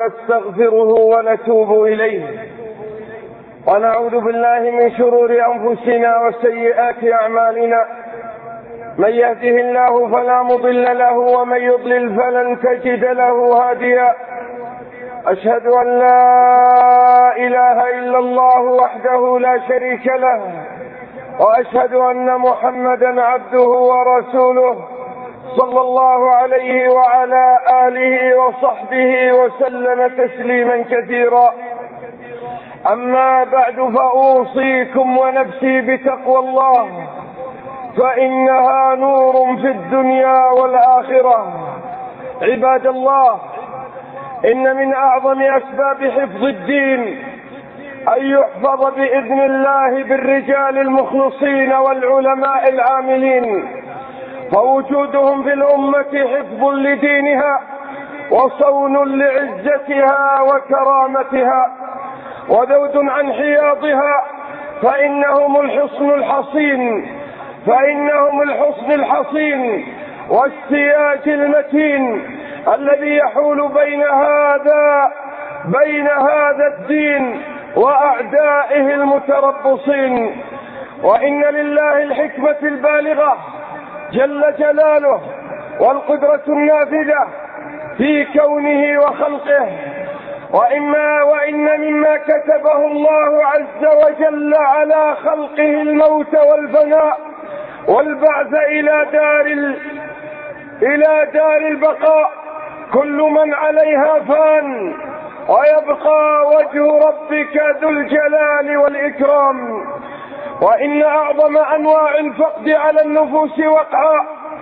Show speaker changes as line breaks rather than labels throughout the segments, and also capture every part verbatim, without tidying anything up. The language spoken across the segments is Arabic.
ونستغفره ونتوب إليه، ونعوذ بالله من شرور أنفسنا وسيئات أعمالنا. من يهده الله فلا مضل له، ومن يضلل فلن تجد له هاديا. أشهد أن لا إله إلا الله وحده لا شريك له، وأشهد أن محمدا عبده ورسوله صلى الله عليه وعلى آله وصحبه وسلم تسليما كثيرا. أما بعد، فأوصيكم ونفسي بتقوى الله، فإنها نور في الدنيا والآخرة. عباد الله، إن من أعظم أسباب حفظ الدين أن يحفظ بإذن الله بالرجال المخلصين والعلماء العاملين، فوجودهم في الأمة حفظ لدينها وصون لعزتها وكرامتها وذود عن حياضها، فإنهم الحصن الحصين فإنهم الحصن الحصين والسياج المتين الذي يحول بين هذا بين هذا الدين وأعدائه المتربصين. وإن لله الحكمة البالغة جل جلاله والقدرة النافذة في كونه وخلقه، وإما وإن مما كتبه الله عز وجل على خلقه الموت والفناء والبعث إلى دار ال... إلى دار البقاء. كل من عليها فان، ويبقى وجه ربك ذو الجلال والإكرام. وإن أعظم أنواع الفقد على النفوس وقعا،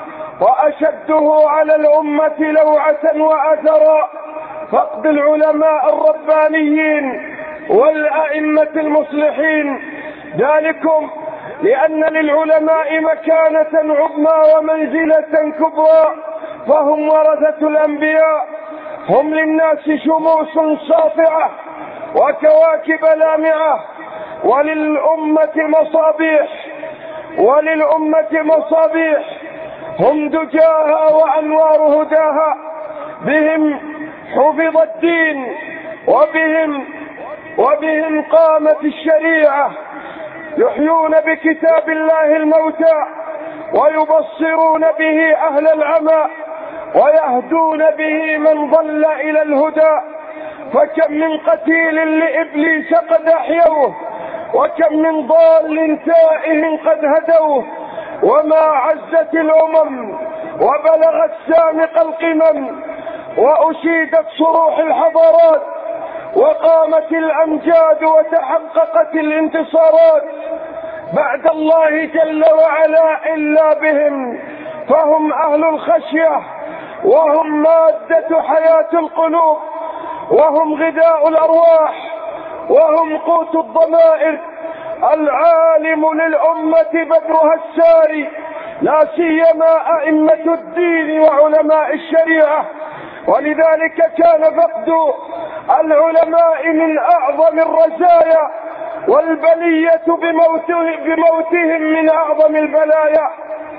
وأشده على الأمة لوعة وأثرا، فقد العلماء الربانيين والأئمة المصلحين. ذلكم لأن للعلماء مكانة عظمى ومنزلة كبرى، فهم ورثة الأنبياء، هم للناس شموس ساطعة وكواكب لامعة، وللأمة مصابيح وللأمة مصابيح هم دجاها وأنوار هداها. بهم حفظ الدين، وبهم وبهم قامت الشريعة. يحيون بكتاب الله الموتى، ويبصرون به أهل العمى، ويهدون به من ضل إلى الهدى. فكم من قتيل لإبليس قد أحيوه، وكم من ضال تائه قد هدوه. وما عزت الأمم وبلغت سامق القمم، وأشيدت صروح الحضارات، وقامت الأمجاد وتحققت الانتصارات بعد الله جل وعلا إلا بهم. فهم أهل الخشية، وهم مادة حياة القلوب، وهم غذاء الأرواح، وهم قوت الضمائر. العالم للأمة بدرها الساري، لا سيما أئمة الدين وعلماء الشريعة. ولذلك كان فقد العلماء من أعظم الرزايا، والبلية بموته بموتهم من أعظم البلايا.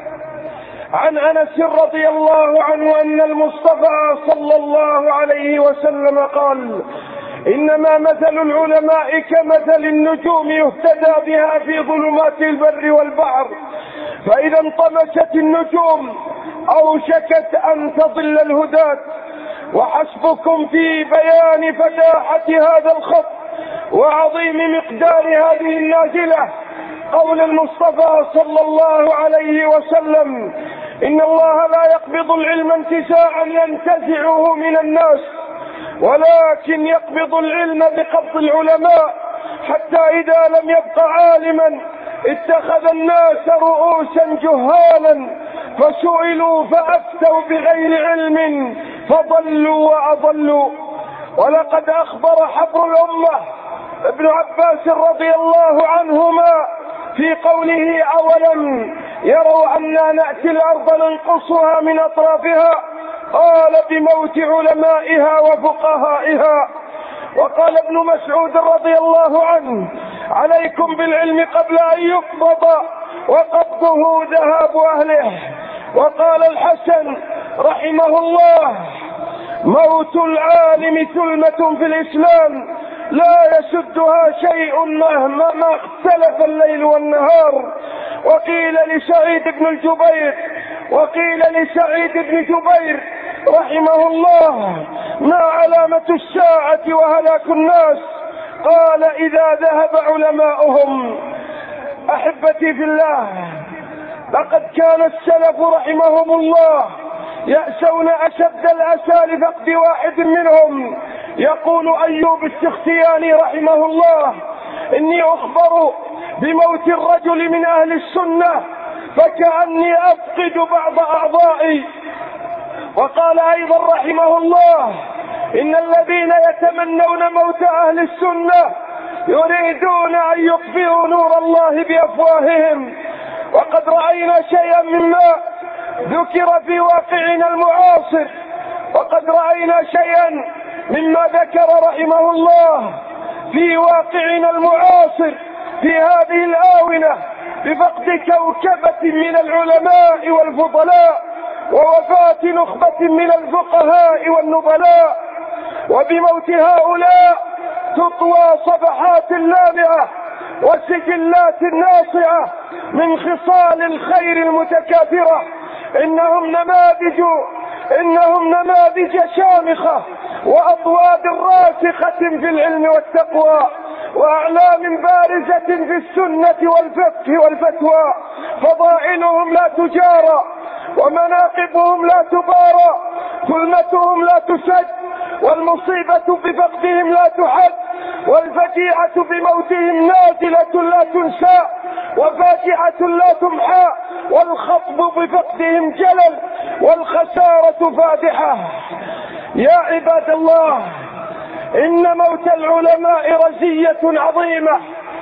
عن أنس رضي الله عنه أن المصطفى صلى الله عليه وسلم قال: إنما مثل العلماء كمثل النجوم يهتدى بها في ظلمات البر والبحر، فإذا انطمست النجوم أوشكت أن تضل الهداة. وحسبكم في بيان فتاحة هذا الخط وعظيم مقدار هذه النازلة قول المصطفى صلى الله عليه وسلم: إن الله لا يقبض العلم انتزاعا ينتزعه من الناس، ولكن يقبض العلم بقبض العلماء، حتى إذا لم يبق عالما اتخذ الناس رؤوسا جهالا، فسئلوا فأفتوا بغير علم فضلوا وأضلوا. ولقد أخبر حبر الأمة ابن عباس رضي الله عنهما في قوله: أولم يروا أننا نأتي الأرض ننقصها من أطرافها، قال: بموت علمائها وفقهائها. وقال ابن مسعود رضي الله عنه: عليكم بالعلم قبل أن يقبض، وقبضه ذهاب أهله. وقال الحسن رحمه الله: موت العالم ثلمة في الإسلام لا يسدها شيء مهما ما اختلف الليل والنهار. وقيل لسعيد بن الجبير وقيل لسعيد بن جبير رحمه الله: ما علامة الساعة وهلاك الناس؟ قال: إذا ذهب علماؤهم. أحبتي في الله، لقد كان السلف رحمهم الله يأسون أشد الأسى لفقد واحد منهم. يقول أيوب السختياني رحمه الله: إني أخبر بموت الرجل من أهل السنة فكأني أفقد بعض أعضائي. وقال أيضا رحمه الله: إن الذين يتمنون موت أهل السنة يريدون أن يطفئوا نور الله بأفواههم. وقد رأينا شيئا مما ذكر في واقعنا المعاصر، وقد رأينا شيئا مما ذكر رحمه الله في واقعنا المعاصر في هذه الآونة بفقد كوكبة من العلماء والفضلاء ووفاة نخبة من الفقهاء والنبلاء. وبموت هؤلاء تطوى صفحات لامعة وسجلات ناصعة من خصال الخير المتكاثرة. إنهم نماذج إنهم نماذج شامخة وأطواد راسخة في العلم والتقوى وأعلام بارزة في السنة والفقه والفتوى. فضائلهم لا تجارى ومناقبهم لا تبارى، ظلمتهم لا تسد، والمصيبة بفقدهم لا تحد، والفجيعة بموتهم نازلة لا تنسى وفاجعة لا تمحى، والخطب بفقدهم جلل والخسارة فادحة. يا عباد الله، إن موت العلماء رزية عظيمة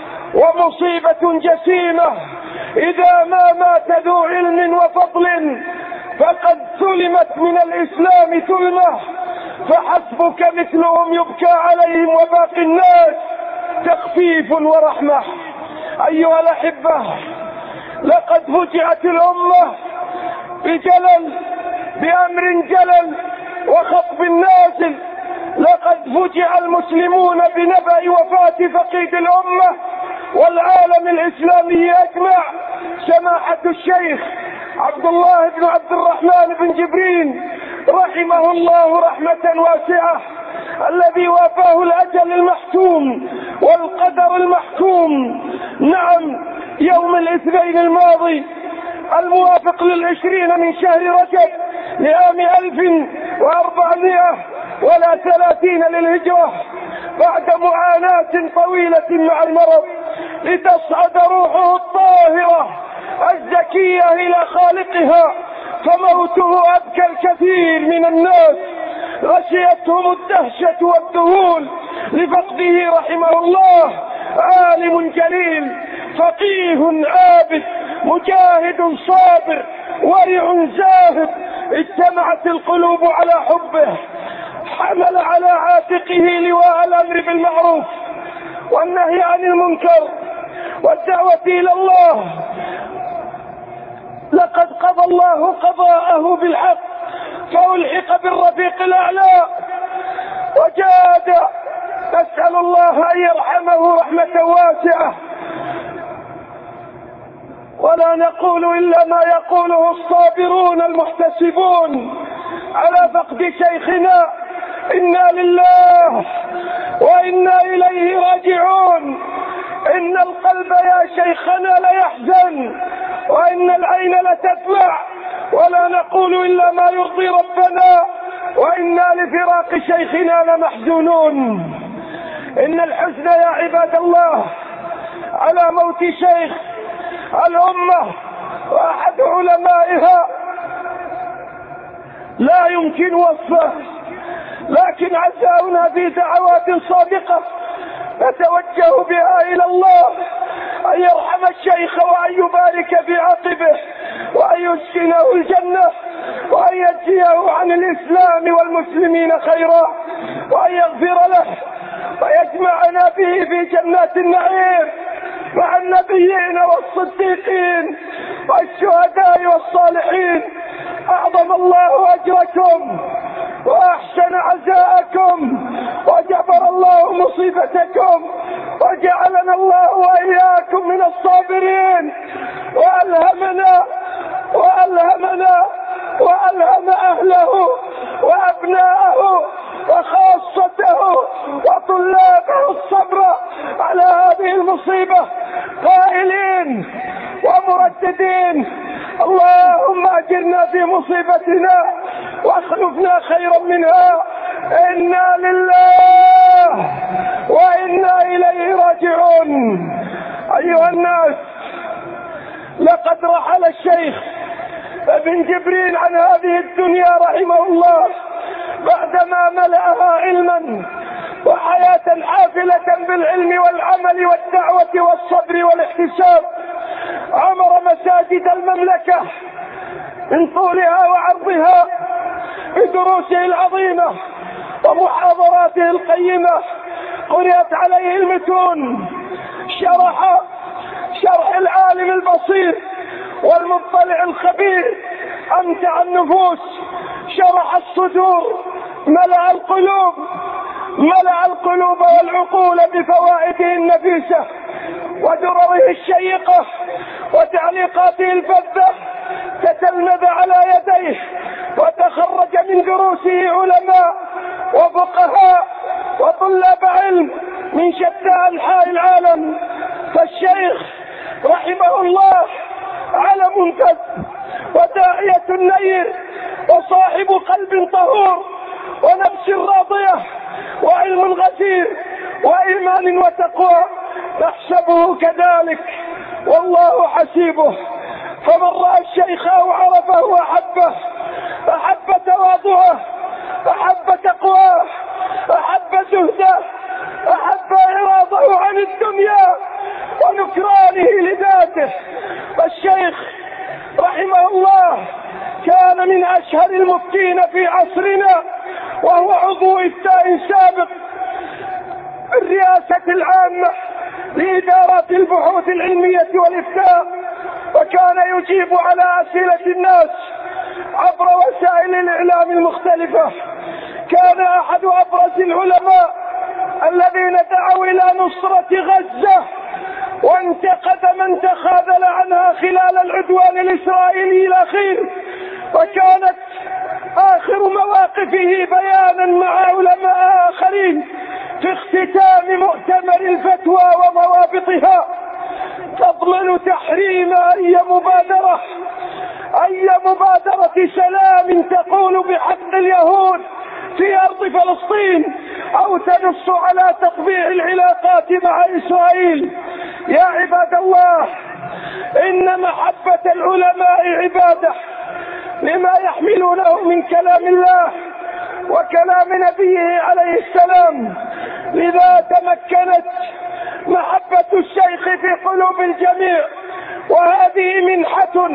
ومصيبة جسيمة. إذا ما مات ذو علم وفضل فقد ثلمت من الإسلام ثلمة، فحسبك مثلهم يبكى عليهم وباقي الناس تخفيف ورحمة. أيها الأحبة، لقد فجعت الأمة بجلل بأمر جلل وخطب نازل. لقد فجع المسلمون بنبأ وفاة فقيد الأمة والعالم الإسلامي أجمع، سماحة الشيخ عبد الله بن عبد الرحمن بن جبرين رحمه الله رحمة واسعة، الذي وافاه الأجل المحتوم والقدر المحكوم. نعم، يوم الاثنين الماضي الموافق للعشرين من شهر رجب لعام ألف وأربعمائة ولا ثلاثين للهجرة، بعد معاناة طويلة مع المرض لتصعد روحه الطاهرة الزكية إلى خالقها، فموته أبكى الكثير من الناس، غشيتهم الدهشة والذهول لفقده رحمه الله. عالم جليل، فقيه عابد، مجاهد صابر، ورع زاهد، اجتمعت القلوب على حبه، حمل على عاتقه لواء الأمر بالمعروف والنهي عن المنكر والدعوة إلى الله. لقد قضى الله قضاءه بالحق فألحق بالرفيق الأعلى وجاد. نسأل الله أن يرحمه رحمة واسعة، ولا نقول إلا ما يقوله الصابرون المحتسبون على فقد شيخنا. إنا لله وإنا إليه راجعون. إن القلب يا شيخنا ليحزن وإن العين لتدمع، ولا نقول إلا ما يرضي ربنا، وإنا لفراق شيخنا لمحزونون. إن الحزن يا عباد الله على موت شيخ الأمة وأحد علمائها لا يمكن وصفه، لكن عزاؤنا في دعوات صادقة نتوجه بها إلى الله أن يرحم الشيخ وأن يبارك في عقبه وأن يسكنه الجنة وأن يجزيه عن الإسلام والمسلمين خيرا وأن يغفر له ويجمعنا به في جنات النعيم مع النبيين والصديقين والشهداء والصالحين. أعظم الله أجركم وأحسن عزاءكم وجبر الله مصيبتكم وجعلنا الله وإياكم من الصابرين، وألهمنا وألهمنا وألهم أهله وأبناءه وخاصته وطلابه الصبر على هذه المصيبة، قائلين ومرددين: اللهم أجرنا في مصيبتنا واخلفنا خيرا منها، إنا لله وإنا إليه راجعون. أيها الناس، لقد رحل الشيخ ابن جبرين عن هذه الدنيا رحمه الله بعدما ملأها علما وحياة حافلة بالعلم والعمل والدعوة والصبر والاحتساب. عمر مساجد المملكة من طولها وعرضها بدروسه العظيمة ومحاضراته القيمة، قرأت عليه المتون، شرح شرح العالم البصير والمطلع الخبير، أمتع النفوس، شرح الصدور، ملأ القلوب ملأ القلوب والعقول بفوائده النفيسة ودرره الشيقة وتعليقاته الفذة، تتلمذ على يديه وتخرج من دروسه علماء وفقهاء وطلاب علم من شتى أنحاء العالم. فالشيخ رحمه الله علم فذ وداعية نير وصاحب قلب طهور ونفس راضية وعلم غزير وإيمان وتقوى، نحسبه كذلك والله حسيبه. فمن رأى الشيخ أو عرفه وأحبه، أحب تواضعه، أحب تقواه، أحب زهده، أحب إعراضه عن الدنيا ونكرانه لذاته. والشيخ رحمه الله كان من أشهر المفتين في عصرنا، وهو عضو إفتاء سابق الرئاسة العامة لإدارة البحوث العلمية والإفتاء، وكان يجيب على أسئلة الناس عبر وسائل الإعلام المختلفة. كان أحد أبرز العلماء الذين دعوا إلى نصرة غزة وانتقد من تخاذل عنها خلال العدوان الإسرائيلي الأخير، وكانت آخر مواقفه بيانا مع علماء آخرين في اختتام مؤتمر الفتوى وضوابطها تضمن تحريم أي مبادرة أي مبادرة سلام تقول بحق اليهود في أرض فلسطين أو تنص على تطبيع العلاقات مع إسرائيل. يا عباد الله، إن محبة العلماء عبادة لما يحملونه من كلام الله وكلام نبيه عليه السلام، لذا تمكنت محبة الشيخ في قلوب الجميع، وهذه منحة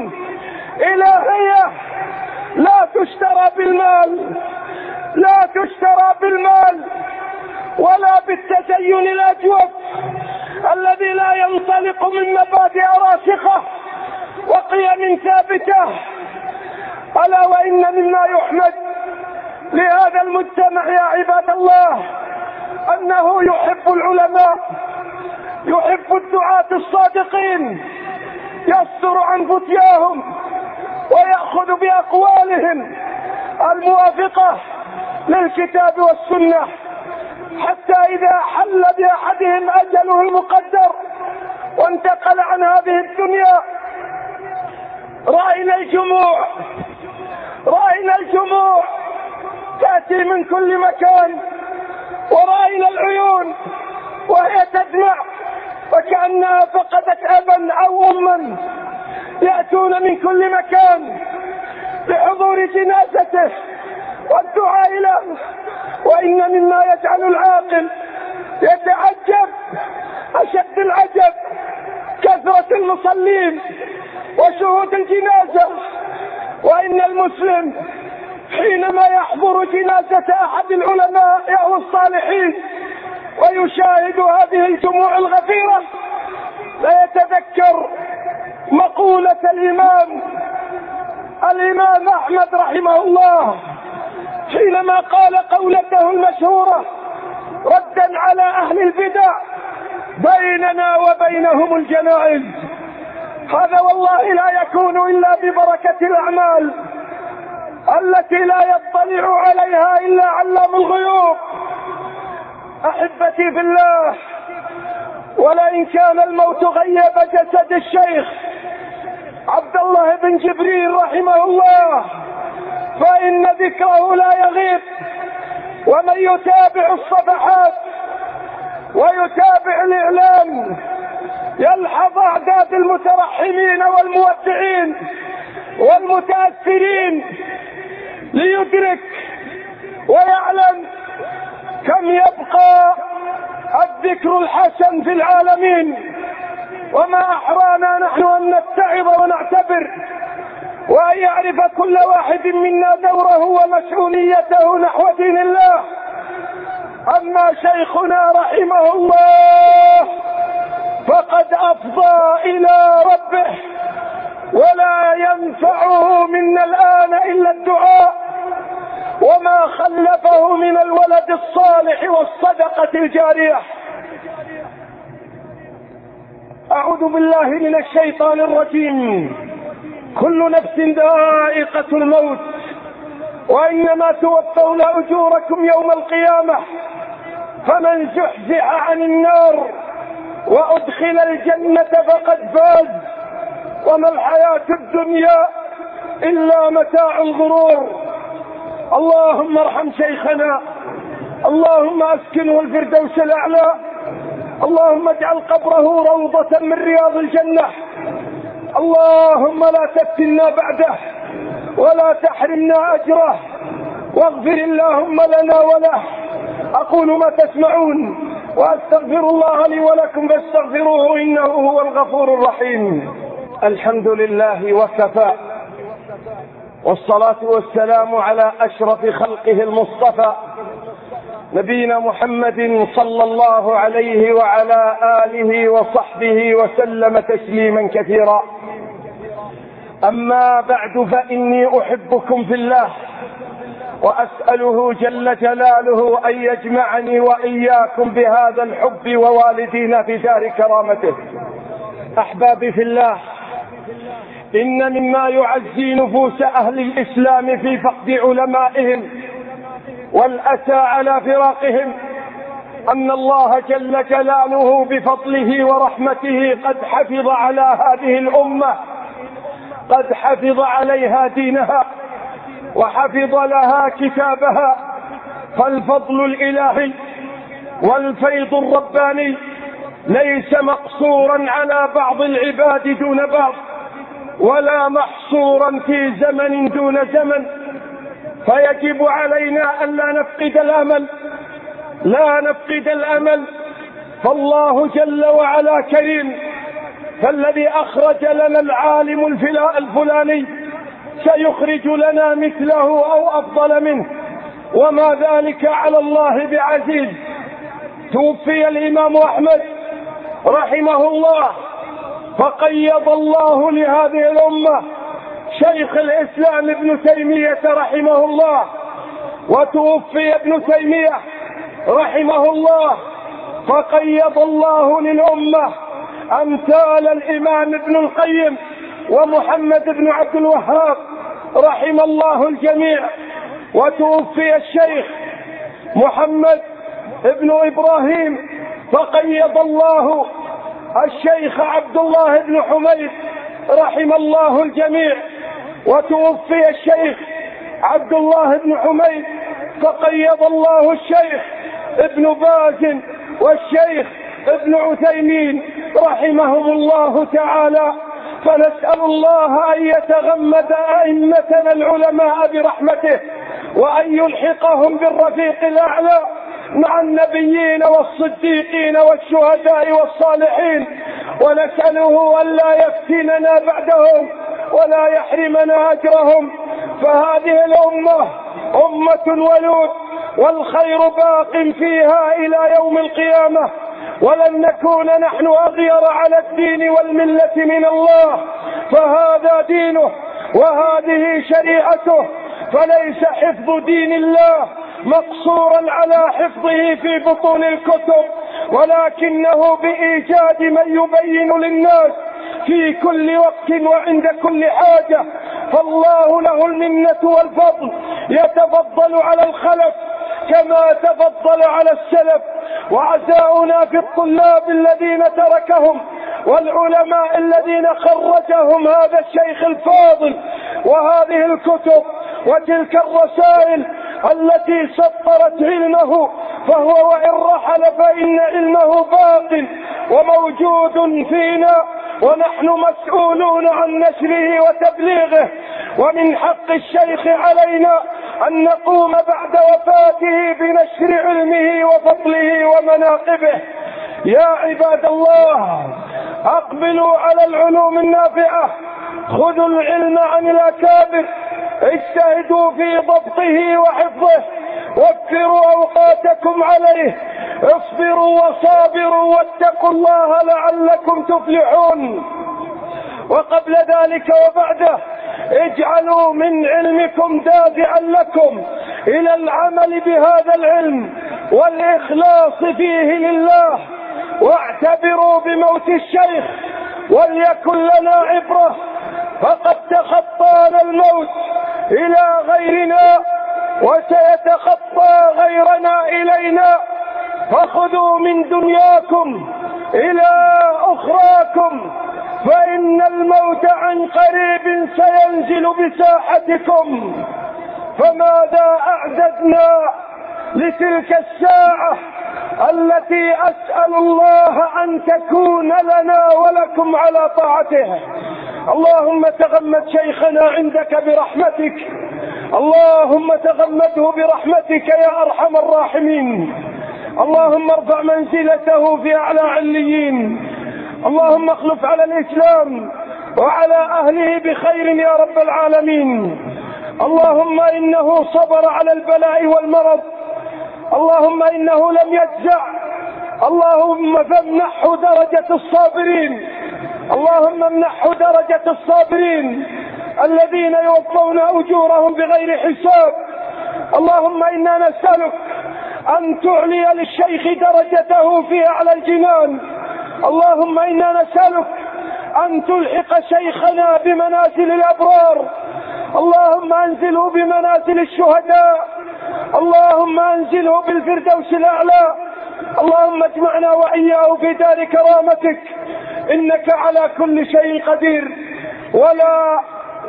إلهية لا تشترى بالمال لا تشترى بالمال ولا بالتزين الأجوف الذي لا ينطلق من مبادئ راسخة وقيم ثابتة. ألا وإن مما يحمد لهذا المجتمع يا عباد الله أنه يحب العلماء، يحب الدعاة الصادقين، يصدر عن فتياهم ويأخذ بأقوالهم الموافقة للكتاب والسنة، حتى إذا حل بأحدهم أجله المقدر وانتقل عن هذه الدنيا رأينا الجموع رأينا الجموع تأتي من كل مكان، ورأينا العيون وهي تدمع وكأنها فقدت أبا أو أما، يأتون من كل مكان لحضور جنازته والدعاء له. وإن مما يجعل العاقل يتعجب أشد العجب كثرة المصلين وشهود الجنازة، وإن المسلم حينما يحضر جنازة أحد العلماء أو الصالحين ويشاهد هذه الجموع الغفيرة لا يتذكر مقولة الإمام الإمام أحمد رحمه الله حينما قال قولته المشهورة ردا على أهل البدع: بيننا وبينهم الجنائز. هذا والله لا يكون إلا ببركة الأعمال التي لا يطلع عليها إلا علام الغيوب. أحبتي في الله، ولئن كان الموت غيب جسد الشيخ عبد الله بن جبريل رحمه الله فإن ذكره لا يغيب. ومن يتابع الصفحات ويتابع الإعلام يلحظ أعداد المترحمين والمودعين والمتأثرين ليدرك ويعلم كم يبقى الذكر الحسن في العالمين. وما أحرانا نحن أن نتعظ ونعتبر وأن يعرف كل واحد منا دوره ومسؤوليته نحو دين الله. أما شيخنا رحمه الله فقد أفضى إلى ربه، ولا ينفعه منا الآن إلا الدعاء وما خلفه من الولد الصالح والصدقة الجارية. أعوذ بالله من الشيطان الرجيم. كل نفس ذائقة الموت وإنما توفون أجوركم يوم القيامة، فمن زحزح عن النار وأدخل الجنة فقد فاز، وما الحياة الدنيا إلا متاع الغرور. اللهم ارحم شيخنا، اللهم اسكنه الفردوس الأعلى، اللهم اجعل قبره روضة من رياض الجنة. اللهم لا تفتنا بعده ولا تحرمنا أجره، واغفر اللهم لنا وله. أقول ما تسمعون وأستغفر الله لي ولكم فاستغفروه إنه هو الغفور الرحيم. الحمد لله وكفى، والصلاة والسلام على أشرف خلقه المصطفى نبينا محمد صلى الله عليه وعلى آله وصحبه وسلم تسليما كثيرا. أما بعد، فإني أحبكم في الله، وأسأله جل جلاله أن يجمعني وإياكم بهذا الحب ووالدينا في دار كرامته. أحبابي في الله، إن مما يعزي نفوس أهل الإسلام في فقد علمائهم والأسى على فراقهم أن الله جل جلاله بفضله ورحمته قد حفظ على هذه الأمة، قد حفظ عليها دينها وحفظ لها كتابها. فالفضل الإلهي والفيض الرباني ليس مقصورا على بعض العباد دون بعض، ولا محصورا في زمن دون زمن. فيجب علينا أن لا نفقد الأمل، لا نفقد الأمل، فالله جل وعلا كريم، فالذي أخرج لنا العالم الفلاني سيخرج لنا مثله أو أفضل منه، وما ذلك على الله بعزيز. توفي الإمام أحمد رحمه الله، فقيض الله لهذه الأمة شيخ الإسلام ابن تيمية رحمه الله. وتوفي ابن تيمية رحمه الله، فقيض الله للأمة أمثال الإمام ابن القيم ومحمد بن عبد الوهاب رحم الله الجميع. وتوفي الشيخ محمد ابن إبراهيم، فقيض الله الشيخ عبد الله بن حميد رحم الله الجميع. وتوفي الشيخ عبد الله بن حميد، فقيض الله الشيخ ابن باز والشيخ ابن عثيمين رحمهم الله تعالى. فنسأل الله أن يتغمد أئمتنا العلماء برحمته، وأن يلحقهم بالرفيق الأعلى مع النبيين والصديقين والشهداء والصالحين. ونسأله أن لا يفتننا بعدهم ولا يحرمنا أجرهم. فهذه الأمة أمة ولود، والخير باق فيها إلى يوم القيامة، ولن نكون نحن أغير على الدين والملة من الله، فهذا دينه وهذه شريعته. فليس حفظ دين الله مقصورا على حفظه في بطون الكتب، ولكنه بإيجاد من يبين للناس في كل وقت وعند كل حاجة. فالله له المنة والفضل، يتفضل على الخلف كما تفضل على السلف. وعزاؤنا في الطلاب الذين تركهم والعلماء الذين خرجهم هذا الشيخ الفاضل، وهذه الكتب وتلك الرسائل التي سطرت علمه، فهو وإن رحل فإن علمه باق وموجود فينا، ونحن مسؤولون عن نشره وتبليغه. ومن حق الشيخ علينا أن نقوم بعد وفاته بنشر علمه وفضله ومناقبه. يا عباد الله، أقبلوا على العلوم النافعة، خذوا العلم عن الأكابر، اجتهدوا في ضبطه وحفظه، وفروا أوقاتكم عليه، اصبروا وصابروا واتقوا الله لعلكم تفلحون. وقبل ذلك وبعده اجعلوا من علمكم دافعا لكم إلى العمل بهذا العلم والإخلاص فيه لله، واعتبروا بموت الشيخ وليكن لنا عبرة، فقد تخطانا الموت إلى غيرنا وسيتخطى غيرنا إلينا، فخذوا من دنياكم إلى أخراكم، فإن الموت عن قريب سينزل بساحتكم. فماذا أعددنا لتلك الساعة التي أسأل الله أن تكون لنا ولكم على طاعته؟ اللهم تغمد شيخنا عندك برحمتك، اللهم تغمده برحمتك يا أرحم الراحمين. اللهم ارفع منزلته في أعلى عليين، اللهم اخلف على الإسلام وعلى أهله بخير يا رب العالمين. اللهم إنه صبر على البلاء والمرض، اللهم إنه لم يجزع، اللهم فامنحه درجة الصابرين، اللهم امنحه درجة الصابرين الذين يوفون أجورهم بغير حساب. اللهم إنا نسألك أن تعلي للشيخ درجته في أعلى الجنان. اللهم إنا نسألك أن تلحق شيخنا بمنازل الأبرار، اللهم أنزله بمنازل الشهداء، اللهم أنزله بالفردوس الأعلى، اللهم اجمعنا وإياه في دار كرامتك، إنك على كل شيء قدير، ولا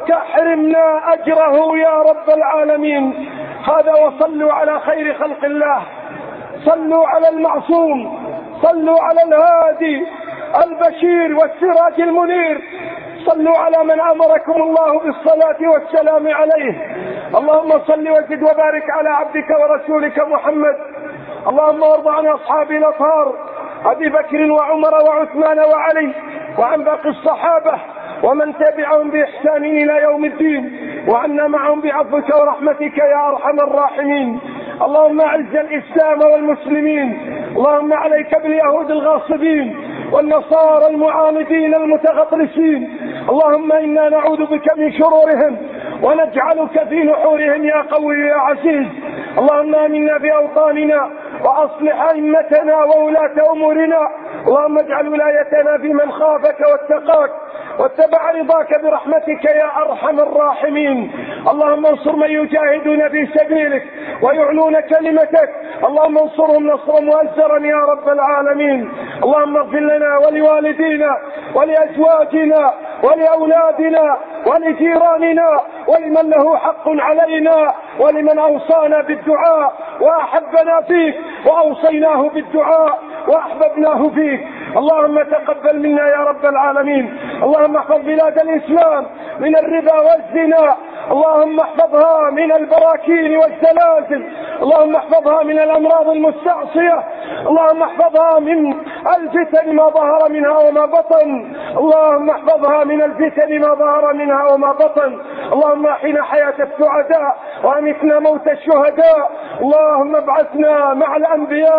تحرمنا أجره يا رب العالمين. هذا وصلوا على خير خلق الله، صلوا على المعصوم، صلوا على الهادي البشير والسراج المنير، صلوا على من أمركم الله بالصلاة والسلام عليه. اللهم صل وزد وبارك على عبدك ورسولك محمد. اللهم وارض عن أصحاب الأطهار أبي بكر وعمر وعثمان وعلي، وعن باقي الصحابة ومن تبعهم بإحسان إلى يوم الدين، وعنا معهم بعفوك ورحمتك يا أرحم الراحمين. اللهم أعز الإسلام والمسلمين، اللهم عليك باليهود الغاصبين والنصارى المعاندين المتغطرسين، اللهم إنا نعوذ بك من شرورهم ونجعلك في نحورهم يا قوي يا عزيز. اللهم آمنا في أوطاننا وأصلح أئمتنا وولاة أمورنا، اللهم اجعل ولايتنا في من خافك واتقاك واتبع رضاك برحمتك يا أرحم الراحمين. اللهم انصر من يجاهدون في سبيلك ويعلون كلمتك، اللهم انصرهم نصرا مؤزرا يا رب العالمين. اللهم اغفر لنا ولوالدينا ولأزواجنا ولأولادنا ولجيراننا ولمن له حق علينا ولمن أوصانا بالدعاء وأحبنا فيك وأوصيناه بالدعاء وأحببناه فيك. اللهم تقبل منا يا رب العالمين. اللهم احفظ بلاد الإسلام من الربا والزنا، اللهم احفظها من البراكين والزلازل، اللهم احفظها من الأمراض المستعصية، اللهم احفظها من الفتن ما ظهر منها وما بطن، اللهم احفظها من الفتن ما ظهر منها وما بطن. اللهم احينا حياة السعداء وامتنا موت الشهداء، اللهم ابعثنا مع الأنبياء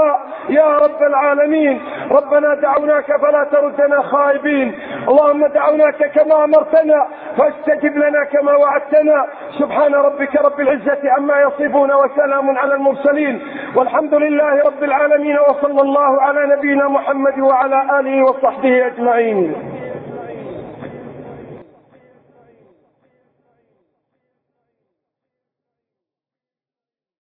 يا رب العالمين. ربنا دعوناك فلا تردنا خائبين، اللهم دعوناك كما أمرتنا فاستجب لنا كما وعدتنا. سبحان ربك رب العزة عما يصفون وسلام على المرسلين والحمد لله رب العالمين، وصلى الله على نبينا محمد وعلى آله وصحبه أجمعين.